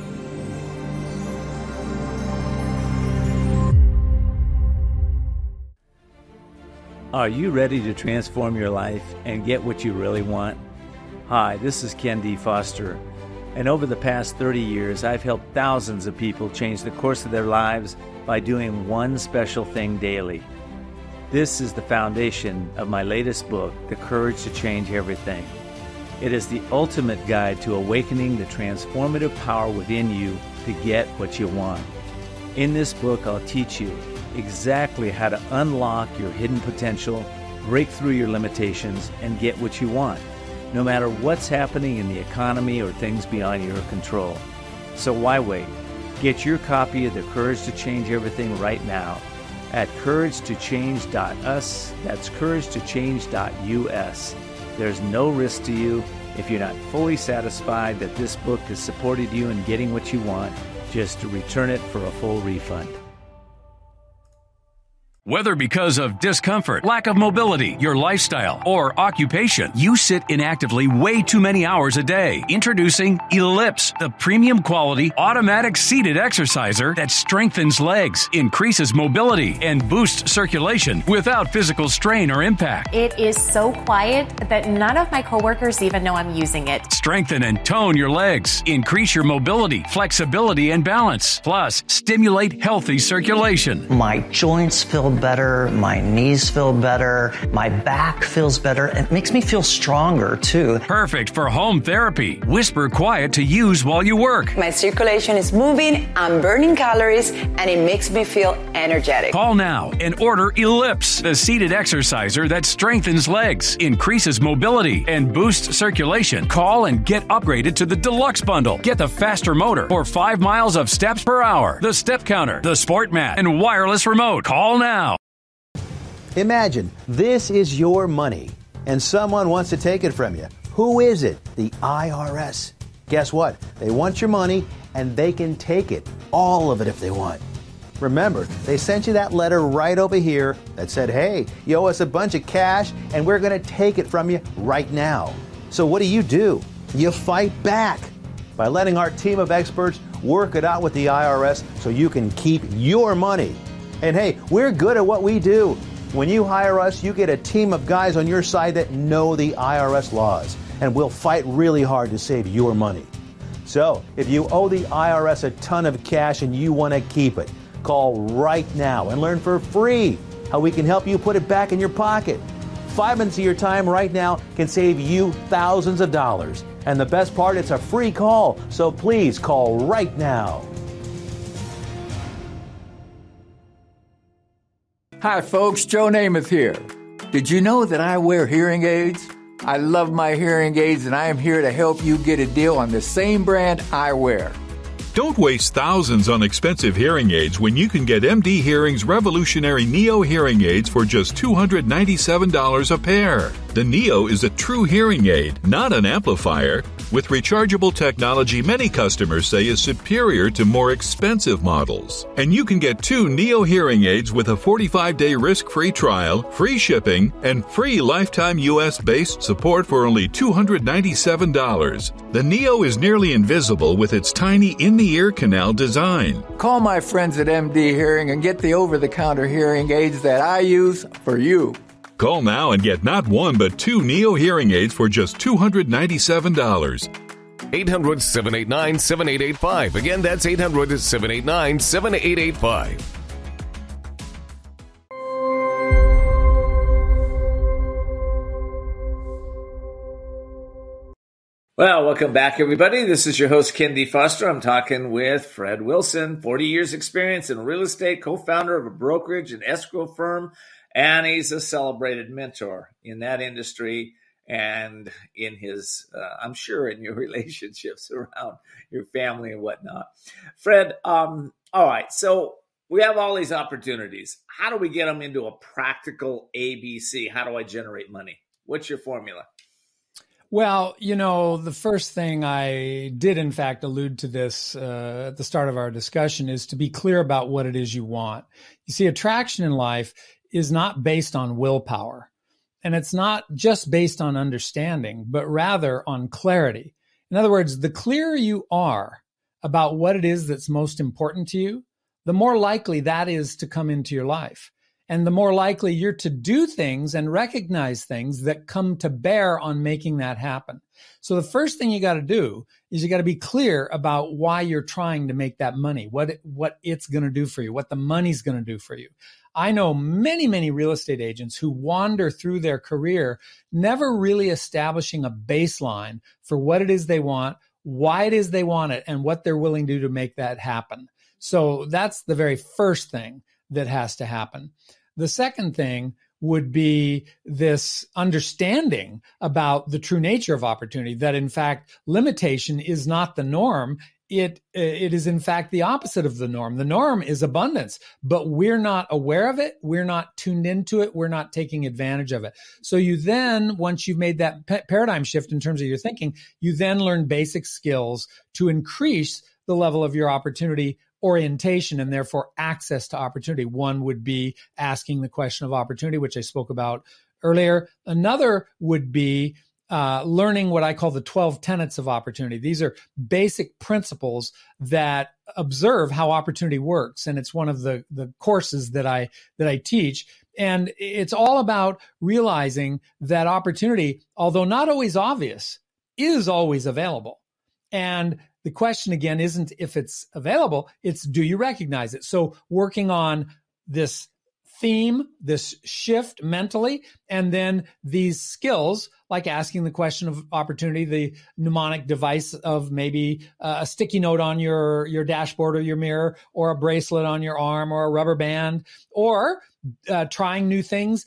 Are you ready to transform your life and get what you really want? Hi, this is Ken D. Foster, and over the past 30 years, I've helped thousands of people change the course of their lives by doing one special thing daily. This is the foundation of my latest book, The Courage to Change Everything. It is the ultimate guide to awakening the transformative power within you to get what you want. In this book, I'll teach you exactly how to unlock your hidden potential, break through your limitations, and get what you want, no matter what's happening in the economy or things beyond your control. So why wait? Get your copy of The Courage to Change Everything right now at couragetochange.us. That's couragetochange.us. There's no risk to you. If you're not fully satisfied that this book has supported you in getting what you want, just return it for a full refund. Whether because of discomfort, lack of mobility, your lifestyle, or occupation, you sit inactively way too many hours a day. Introducing Ellipse, the premium quality automatic seated exerciser that strengthens legs, increases mobility, and boosts circulation without physical strain or impact. It is so quiet that none of my coworkers even know I'm using it. Strengthen and tone your legs, increase your mobility, flexibility, and balance. Plus, stimulate healthy circulation. My joints feel better, my knees feel better, my back feels better. It makes me feel stronger too. Perfect for home therapy. Whisper quiet to use while you work. My circulation is moving, I'm burning calories, and it makes me feel energetic. Call now and order Ellipse, the seated exerciser that strengthens legs, increases mobility, and boosts circulation. Call and get upgraded to the Deluxe Bundle. Get the faster motor or 5 miles of steps per hour, the step counter, the sport mat, and wireless remote. Call now. Imagine this is your money and someone wants to take it from you. Who is it? The IRS. Guess what? They want your money and they can take it. All of it if they want. Remember, they sent you that letter right over here that said, hey, you owe us a bunch of cash and we're going to take it from you right now. So what do? You fight back by letting our team of experts work it out with the IRS so you can keep your money. And hey, we're good at what we do. When you hire us, you get a team of guys on your side that know the IRS laws, and we'll fight really hard to save your money. So, if you owe the IRS a ton of cash and you want to keep it, call right now and learn for free how we can help you put it back in your pocket. 5 minutes of your time right now can save you thousands of dollars. And the best part, it's a free call, so please call right now. Hi, folks. Joe Namath here. Did you know that I wear hearing aids? I love my hearing aids, and I am here to help you get a deal on the same brand I wear. Don't waste thousands on expensive hearing aids when you can get MD Hearing's revolutionary Neo hearing aids for just $297 a pair. The Neo is a true hearing aid, not an amplifier. With rechargeable technology many customers say is superior to more expensive models. And you can get 2 Neo hearing aids with a 45-day risk-free trial, free shipping, and free lifetime US-based support for only $297. The Neo is nearly invisible with its tiny in-the-ear canal design. Call my friends at MD Hearing and get the over-the-counter hearing aids that I use for you. Call now and get not 1 but 2 Neo hearing aids for just $297. 800-789-7885. Again, that's 800-789-7885. Well, welcome back, everybody. This is your host, Ken D. Foster. I'm talking with Fred Wilson, 40 years experience in real estate, co-founder of a brokerage and escrow firm, and he's a celebrated mentor in that industry and in his, I'm sure, in your relationships around your family and whatnot. Fred, all right, so we have all these opportunities. How do we get them into a practical ABC? How do I generate money? What's your formula? Well, the first thing I did, in fact, allude to this at the start of our discussion is to be clear about what it is you want. You see, attraction in life is not based on willpower, and it's not just based on understanding, but rather on clarity. In other words, the clearer you are about what it is that's most important to you, the more likely that is to come into your life. And the more likely you're to do things and recognize things that come to bear on making that happen. So the first thing you got to do is you got to be clear about why you're trying to make that money, what it's going to do for you, what the money's going to do for you. I know many, many real estate agents who wander through their career, never really establishing a baseline for what it is they want, why it is they want it, and what they're willing to do to make that happen. So that's the very first thing that has to happen. The second thing would be this understanding about the true nature of opportunity, that in fact, limitation is not the norm. It is in fact the opposite of the norm. The norm is abundance, but we're not aware of it. We're not tuned into it. We're not taking advantage of it. So you then, once you've made that paradigm shift in terms of your thinking, you then learn basic skills to increase the level of your opportunity orientation and therefore access to opportunity. One would be asking the question of opportunity, which I spoke about earlier. Another would be learning what I call the 12 tenets of opportunity. These are basic principles that observe how opportunity works. And it's one of the courses that I teach. And it's all about realizing that opportunity, although not always obvious, is always available. And the question, again, isn't if it's available, it's do you recognize it? So working on this theme, this shift mentally, and then these skills like asking the question of opportunity, the mnemonic device of maybe a sticky note on your dashboard or your mirror, or a bracelet on your arm, or a rubber band, or trying new things,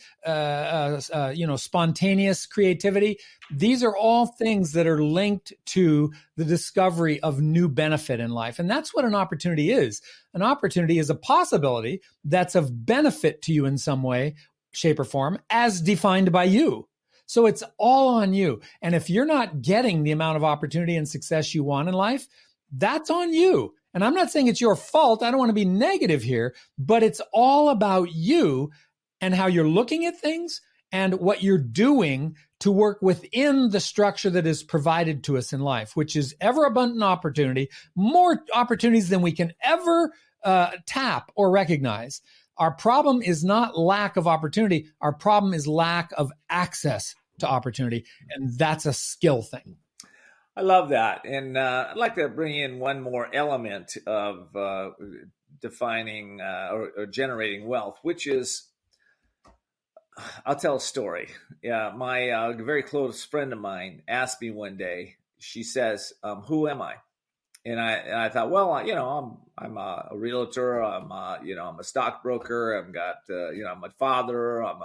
spontaneous creativity. These are all things that are linked to the discovery of new benefit in life. And that's what an opportunity is. An opportunity is a possibility that's of benefit to you in some way, shape, or form, as defined by you. So it's all on you. And if you're not getting the amount of opportunity and success you want in life, that's on you. And I'm not saying it's your fault. I don't want to be negative here, but it's all about you and how you're looking at things and what you're doing to work within the structure that is provided to us in life, which is ever abundant opportunity, more opportunities than we can ever tap or recognize. Our problem is not lack of opportunity. Our problem is lack of access to opportunity. And that's a skill thing. I love that. And I'd like to bring in one more element of defining or generating wealth, which is, I'll tell a story. Yeah, my very close friend of mine asked me one day, she says, who am I? And I thought, well, I'm a realtor. I'm a stockbroker. I've got, I'm a father. I'm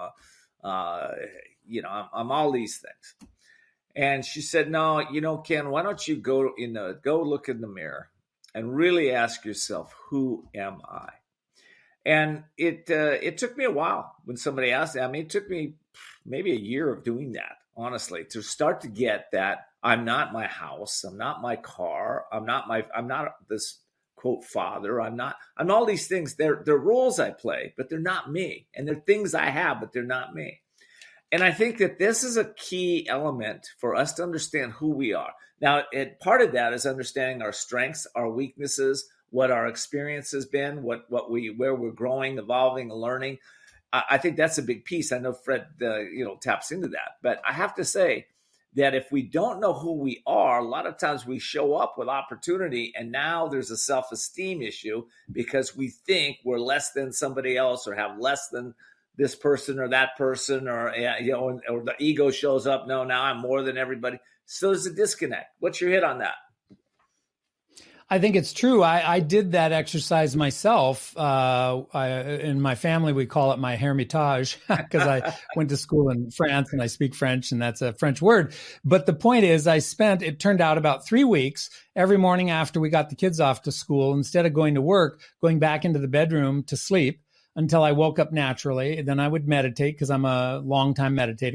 all these things. And she said, no, Ken, why don't you go look in the mirror and really ask yourself, who am I? And it took me a while when somebody asked that. I mean, it took me maybe a year of doing that, honestly, to start to get that I'm not my house. I'm not my car. I'm not this quote father. I'm all these things. They're roles I play, but they're not me. And they're things I have, but they're not me. And I think that this is a key element for us to understand who we are. Now, part of that is understanding our strengths, our weaknesses, what our experience has been, where we're growing, evolving, and learning. I think that's a big piece. I know Fred, taps into that. But I have to say that if we don't know who we are, a lot of times we show up with opportunity, and now there's a self-esteem issue because we think we're less than somebody else or have less than this person or that person, or the ego shows up. No, now I'm more than everybody. So there's a disconnect. What's your hit on that? I think it's true. I did that exercise myself. In my family, we call it my Hermitage because I went to school in France and I speak French, and that's a French word. But the point is, it turned out about 3 weeks every morning after we got the kids off to school, instead of going to work, going back into the bedroom to sleep until I woke up naturally. Then I would meditate because I'm a longtime meditator.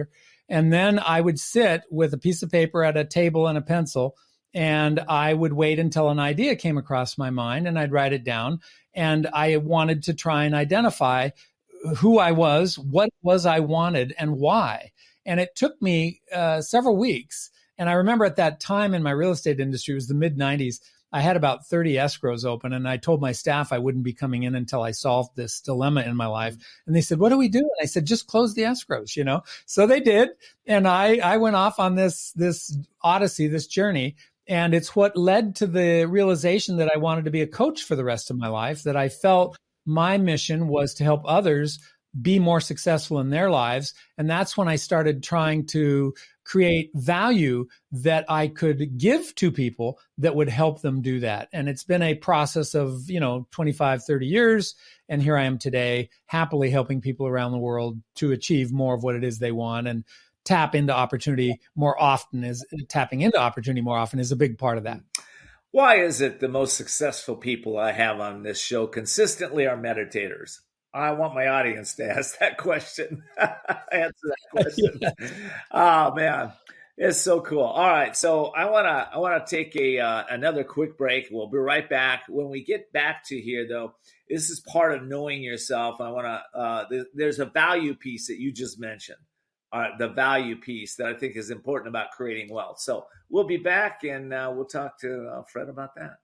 And then I would sit with a piece of paper at a table and a pencil, and I would wait until an idea came across my mind, and I'd write it down. And I wanted to try and identify who I was, what was I wanted, and why. And it took me several weeks. And I remember at that time in my real estate industry, it was the mid-90s, I had about 30 escrows open, and I told my staff I wouldn't be coming in until I solved this dilemma in my life. And they said, "What do we do?" And I said, "Just close the escrows, you know?" So they did. And I went off on this odyssey, this journey. And it's what led to the realization that I wanted to be a coach for the rest of my life, that I felt my mission was to help others be more successful in their lives. And that's when I started trying to create value that I could give to people that would help them do that. And it's been a process of, 25, 30 years. And here I am today, happily helping people around the world to achieve more of what it is they want, and tapping into opportunity more often is a big part of that. Why is it the most successful people I have on this show consistently are meditators? I want my audience to ask that question. Answer that question. Yeah. Oh man, it's so cool. All right, so I wanna take another quick break. We'll be right back. When we get back to here, though, this is part of knowing yourself. There's a value piece that you just mentioned. The value piece that I think is important about creating wealth. So we'll be back, and we'll talk to Fred about that.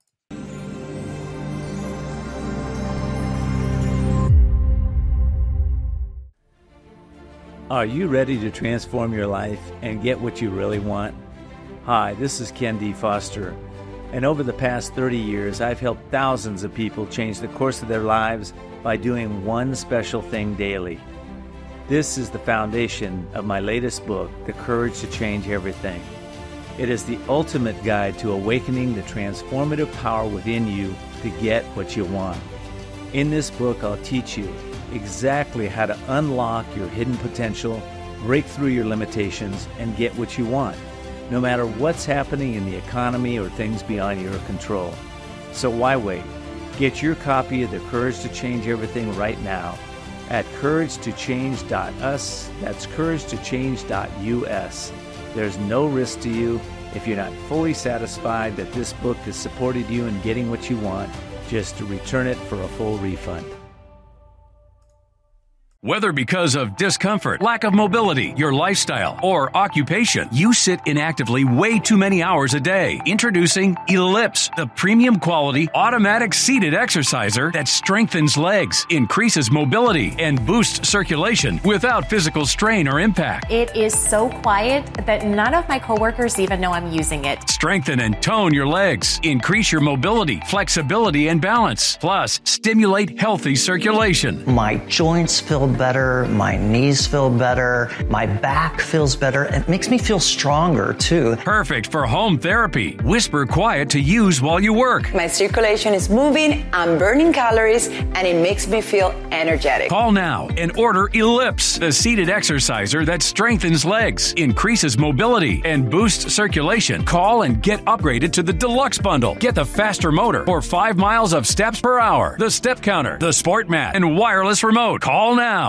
Are you ready to transform your life and get what you really want? Hi, this is Ken D. Foster, and over the past 30 years, I've helped thousands of people change the course of their lives by doing one special thing daily. This is the foundation of my latest book, The Courage to Change Everything. It is the ultimate guide to awakening the transformative power within you to get what you want. In this book, I'll teach you exactly how to unlock your hidden potential, break through your limitations, and get what you want, no matter what's happening in the economy or things beyond your control. So why wait? Get your copy of The Courage to Change Everything right now at couragetochange.us. That's couragetochange.us. There's no risk to you. If you're not fully satisfied that this book has supported you in getting what you want, just to return it for a full refund. Whether because of discomfort, lack of mobility, your lifestyle, or occupation, you sit inactively way too many hours a day. Introducing Ellipse, the premium quality automatic seated exerciser that strengthens legs, increases mobility, and boosts circulation without physical strain or impact. It is so quiet that none of my coworkers even know I'm using it. Strengthen and tone your legs, increase your mobility, flexibility, and balance. Plus, stimulate healthy circulation. My joints feel better, my knees feel better, my back feels better. It makes me feel stronger too. Perfect for home therapy. Whisper quiet to use while you work. My circulation is moving, I'm burning calories, and it makes me feel energetic. Call now and order Ellipse, the seated exerciser that strengthens legs, increases mobility, and boosts circulation. Call and get upgraded to the Deluxe Bundle. Get the faster motor or 5 miles of steps per hour, the step counter, the sport mat, and wireless remote. Call now.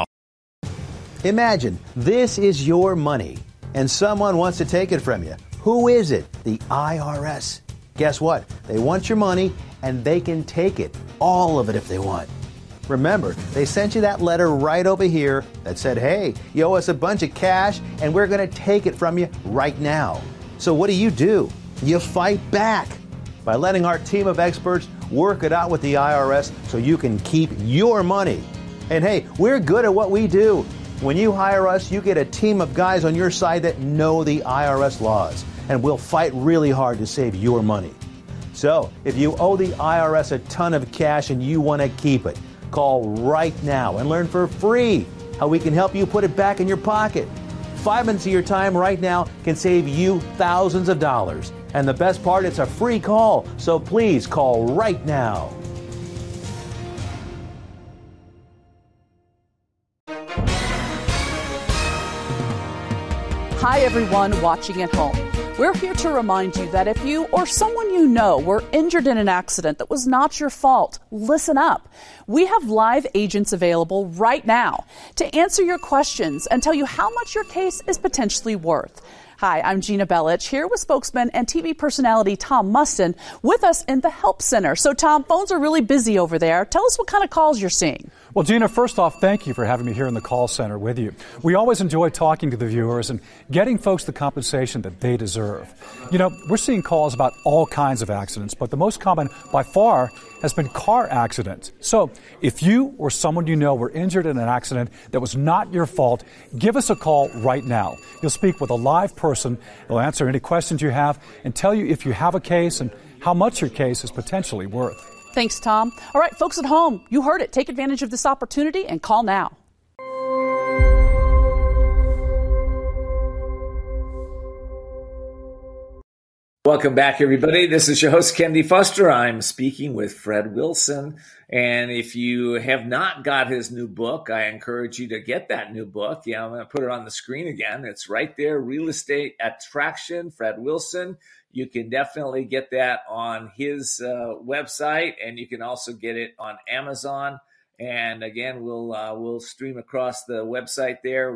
Imagine this is your money and someone wants to take it from you. Who is it? The IRS. Guess what? They want your money and they can take it. All of it if they want. Remember, they sent you that letter right over here that said, hey, you owe us a bunch of cash and we're going to take it from you right now. So what do? You fight back by letting our team of experts work it out with the IRS so you can keep your money. And hey, we're good at what we do. When you hire us, you get a team of guys on your side that know the IRS laws, and we'll fight really hard to save your money. So, if you owe the IRS a ton of cash and you want to keep it, call right now and learn for free how we can help you put it back in your pocket. 5 minutes of your time right now can save you thousands of dollars. And the best part, it's a free call, so please call right now. Hi, Hi, everyone watching at home. We're here to remind you that if you or someone you know were injured in an accident that was not your fault, listen up. We have live agents available right now to answer your questions and tell you how much your case is potentially worth. Hi, I'm Gina Bellich, here with spokesman and TV personality Tom Mustin with us in the Help Center. So, Tom, phones are really busy over there. Tell us what kind of calls you're seeing. Well, Gina, first off, thank you for having me here in the call center with you. We always enjoy talking to the viewers and getting folks the compensation that they deserve. You know, we're seeing calls about all kinds of accidents, but the most common by far has been car accidents. So if you or someone you know were injured in an accident that was not your fault, give us a call right now. You'll speak with a live person. They'll answer any questions you have and tell you if you have a case and how much your case is potentially worth. Thanks, Tom. All right, folks at home, you heard it. Take advantage of this opportunity and call now. Welcome back, everybody. This is your host, Ken D. Foster. I'm speaking with Fred Wilson. And if you have not got his new book, I encourage you to get that new book. Yeah, I'm going to put it on the screen again. It's right there, Real Estate Attraction, Fred Wilson. You can definitely get that on his website, and you can also get it on Amazon. And again, we'll stream across the website there,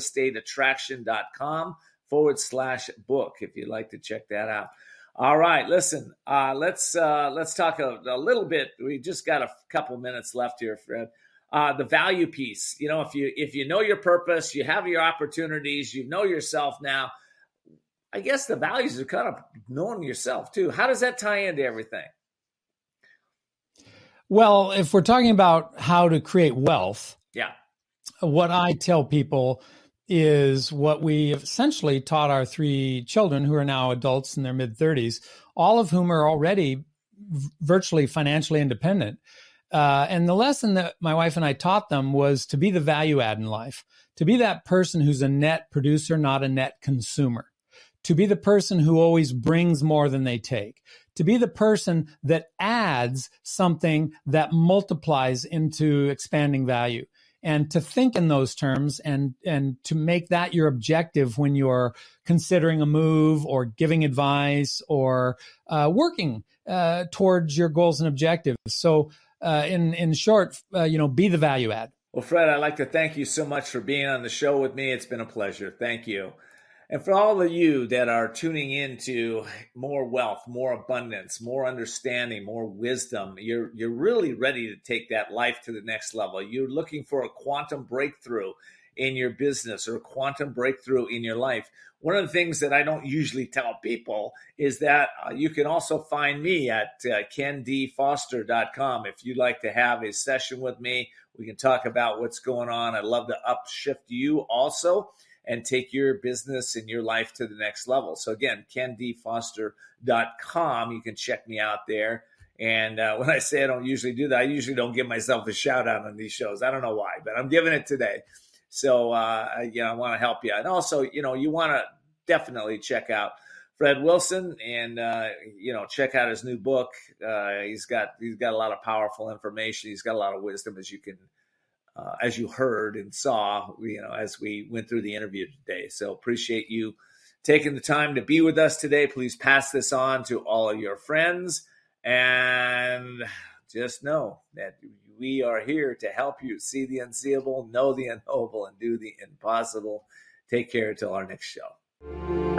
realestateattraction.com/book, if you'd like to check that out. All right, listen, let's talk a little bit. We just got a couple minutes left here, Fred. The value piece. You know, if you know your purpose, you have your opportunities, you know yourself now. I guess the values are kind of knowing yourself too. How does that tie into everything? Well, if we're talking about how to create wealth, what I tell people is what we essentially taught our 3 children who are now adults in their mid-30s, all of whom are already virtually financially independent. And the lesson that my wife and I taught them was to be the value add in life, to be that person who's a net producer, not a net consumer, to be the person who always brings more than they take, to be the person that adds something that multiplies into expanding value. And to think in those terms and to make that your objective when you're considering a move or giving advice or working towards your goals and objectives. So in short, be the value add. Well, Fred, I'd like to thank you so much for being on the show with me. It's been a pleasure. Thank you. And for all of you that are tuning into more wealth, more abundance, more understanding, more wisdom, you're really ready to take that life to the next level. You're looking for a quantum breakthrough in your business or a quantum breakthrough in your life. One of the things that I don't usually tell people is that you can also find me at kendfoster.com. If you'd like to have a session with me, we can talk about what's going on. I'd love to upshift you also and take your business and your life to the next level. So again, kendfoster.com. You can check me out there. And when I say I don't usually do that, I usually don't give myself a shout out on these shows. I don't know why, but I'm giving it today. So, I want to help you. And also, you want to definitely check out Fred Wilson and, check out his new book. He's got a lot of powerful information. He's got a lot of wisdom, as you heard and saw, as we went through the interview today. So appreciate you taking the time to be with us today. Please pass this on to all of your friends and just know that we are here to help you see the unseeable, know the unknowable, and do the impossible. Take care until our next show.